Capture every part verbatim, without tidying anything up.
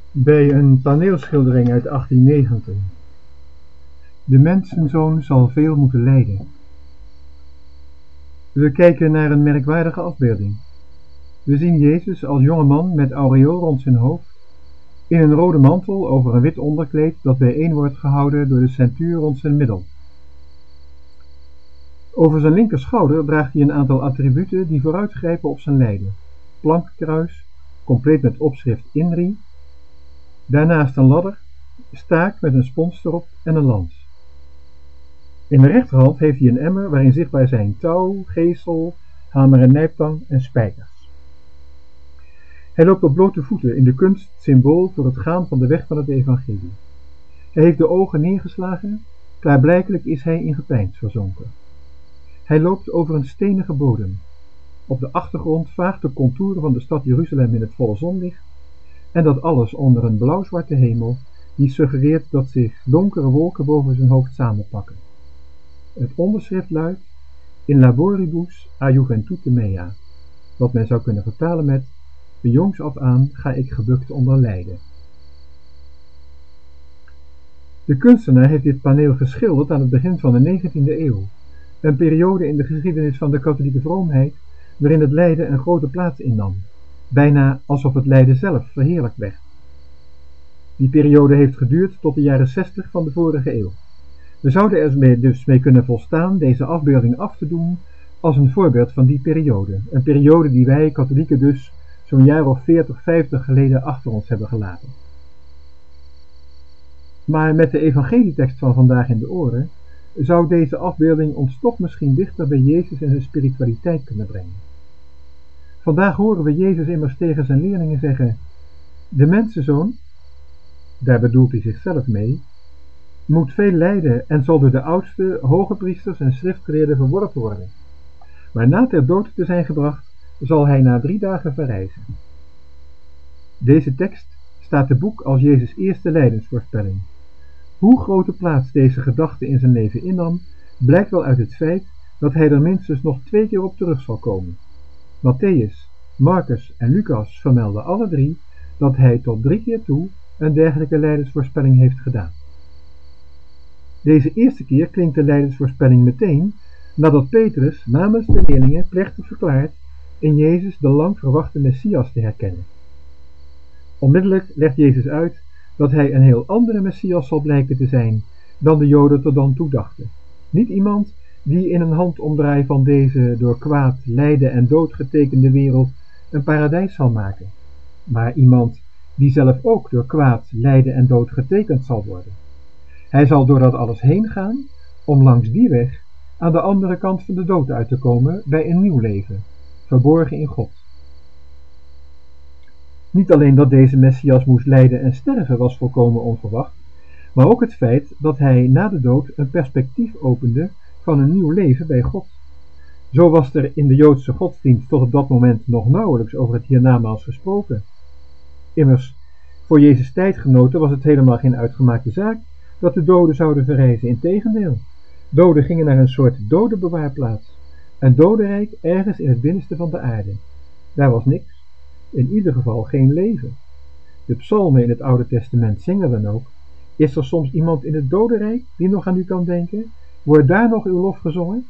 Bij een paneelschildering uit achttien negentig. De mensenzoon zal veel moeten lijden. We kijken naar een merkwaardige afbeelding. We zien Jezus als jonge man met aureool rond zijn hoofd, in een rode mantel over een wit onderkleed dat bijeen wordt gehouden door de ceintuur rond zijn middel. Over zijn linkerschouder draagt hij een aantal attributen die vooruitgrijpen op zijn lijden. Plankkruis, compleet met opschrift INRI, daarnaast een ladder, staak met een spons erop en een lans. In de rechterhand heeft hij een emmer waarin zichtbaar zijn touw, geesel, hamer en nijptang en spijkers. Hij loopt op blote voeten in de kunst symbool voor het gaan van de weg van het evangelie. Hij heeft de ogen neergeslagen, klaarblijkelijk is hij in gepeins verzonken. Hij loopt over een stenige bodem. Op de achtergrond vaagt de contouren van de stad Jeruzalem in het volle zonlicht, en dat alles onder een blauwzwarte hemel die suggereert dat zich donkere wolken boven zijn hoofd samenpakken. Het onderschrift luidt: In laboribus a juventute mea, wat men zou kunnen vertalen met: van jongs af aan ga ik gebukt onder lijden. De kunstenaar heeft dit paneel geschilderd aan het begin van de negentiende eeuw, een periode in de geschiedenis van de katholieke vroomheid waarin het lijden een grote plaats innam, bijna alsof het lijden zelf verheerlijkt werd. Die periode heeft geduurd tot de jaren zestig van de vorige eeuw. We zouden er dus mee kunnen volstaan deze afbeelding af te doen als een voorbeeld van die periode, een periode die wij katholieken dus zo'n jaar of veertig, vijftig geleden achter ons hebben gelaten. Maar met de evangelietekst van vandaag in de oren zou deze afbeelding ons toch misschien dichter bij Jezus en zijn spiritualiteit kunnen brengen. Vandaag horen we Jezus immers tegen zijn leerlingen zeggen: de mensenzoon, daar bedoelt hij zichzelf mee, moet veel lijden en zal door de oudste, hoge priesters en schriftgeleerden verworpen worden. Maar na ter dood te zijn gebracht, zal hij na drie dagen verrijzen. Deze tekst staat te boek als Jezus' eerste lijdensvoorspelling. Hoe grote plaats deze gedachte in zijn leven innam, blijkt wel uit het feit dat hij er minstens nog twee keer op terug zal komen. Matthäus, Marcus en Lucas vermelden alle drie dat hij tot drie keer toe een dergelijke lijdensvoorspelling heeft gedaan. Deze eerste keer klinkt de lijdensvoorspelling meteen nadat Petrus namens de leerlingen plechtig verklaart in Jezus de lang verwachte Messias te herkennen. Onmiddellijk legt Jezus uit dat hij een heel andere Messias zal blijken te zijn dan de Joden tot dan toe dachten. Niet iemand die in een handomdraai van deze door kwaad, lijden en dood getekende wereld een paradijs zal maken, maar iemand die zelf ook door kwaad, lijden en dood getekend zal worden. Hij zal door dat alles heen gaan om langs die weg aan de andere kant van de dood uit te komen bij een nieuw leven, verborgen in God. Niet alleen dat deze Messias moest lijden en sterven was volkomen onverwacht, maar ook het feit dat hij na de dood een perspectief opende van een nieuw leven bij God. Zo was er in de Joodse godsdienst tot op dat moment nog nauwelijks over het hiernamaals gesproken. Immers, voor Jezus' tijdgenoten was het helemaal geen uitgemaakte zaak dat de doden zouden verrijzen, integendeel. Doden gingen naar een soort dodenbewaarplaats, een dodenrijk ergens in het binnenste van de aarde. Daar was niks, in ieder geval geen leven. De psalmen in het Oude Testament zingen dan ook: is er soms iemand in het dodenrijk die nog aan u kan denken? Wordt daar nog uw lof gezongen?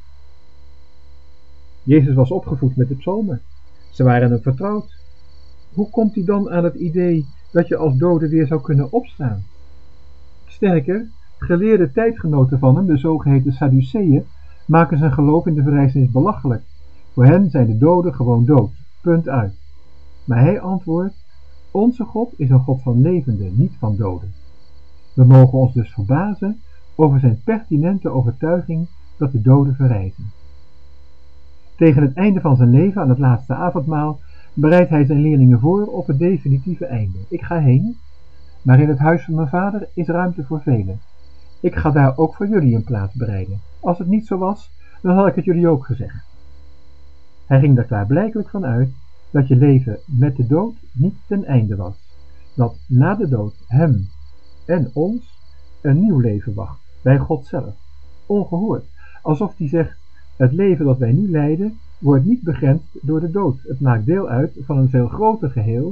Jezus was opgevoed met de psalmen. Ze waren hem vertrouwd. Hoe komt hij dan aan het idee dat je als dode weer zou kunnen opstaan? Sterker, geleerde tijdgenoten van hem, de zogeheten Sadduceeën, maken zijn geloof in de verrijzenis belachelijk. Voor hen zijn de doden gewoon dood. Punt uit. Maar hij antwoordt: onze God is een God van levenden, niet van doden. We mogen ons dus verbazen over zijn pertinente overtuiging dat de doden verrijzen. Tegen het einde van zijn leven, aan het laatste avondmaal, bereidt hij zijn leerlingen voor op het definitieve einde. Ik ga heen, maar in het huis van mijn vader is ruimte voor velen. Ik ga daar ook voor jullie een plaats bereiden. Als het niet zo was, dan had ik het jullie ook gezegd. Hij ging er klaarblijkelijk van uit dat je leven met de dood niet ten einde was. Dat na de dood hem en ons een nieuw leven wacht, bij God zelf. Ongehoord, alsof hij zegt: het leven dat wij nu leiden wordt niet begrensd door de dood. Het maakt deel uit van een veel groter geheel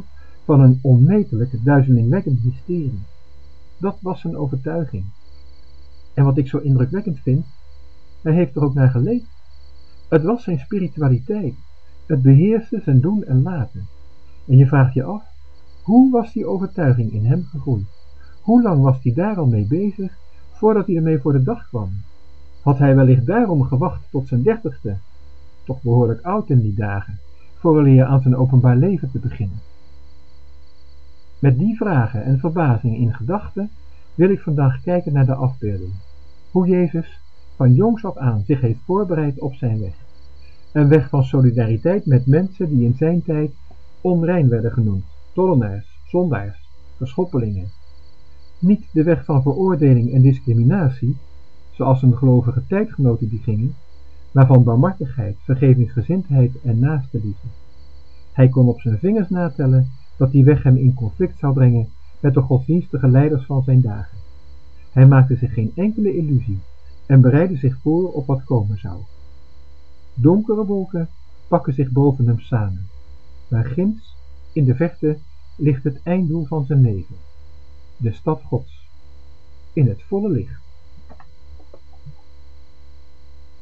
van een onmetelijk duizelingwekkend mysterie. Dat was zijn overtuiging. En wat ik zo indrukwekkend vind, hij heeft er ook naar geleefd. Het was zijn spiritualiteit. Het beheerste zijn doen en laten. En je vraagt je af, hoe was die overtuiging in hem gegroeid? Hoe lang was hij daar al mee bezig, voordat hij ermee voor de dag kwam? Had hij wellicht daarom gewacht tot zijn dertigste, toch behoorlijk oud in die dagen, vooraleer aan zijn openbaar leven te beginnen? Met die vragen en verbazing in gedachten wil ik vandaag kijken naar de afbeelding. Hoe Jezus van jongs af aan zich heeft voorbereid op zijn weg. Een weg van solidariteit met mensen die in zijn tijd onrein werden genoemd, tollenaars, zondaars, verschoppelingen. Niet de weg van veroordeling en discriminatie, zoals zijn gelovige tijdgenoten die gingen, maar van barmhartigheid, vergevingsgezindheid en naaste liefde. Hij kon op zijn vingers natellen dat die weg hem in conflict zou brengen met de godsdienstige leiders van zijn dagen. Hij maakte zich geen enkele illusie en bereidde zich voor op wat komen zou. Donkere wolken pakken zich boven hem samen, maar ginds, in de verte, ligt het einddoel van zijn leven, de stad Gods, in het volle licht.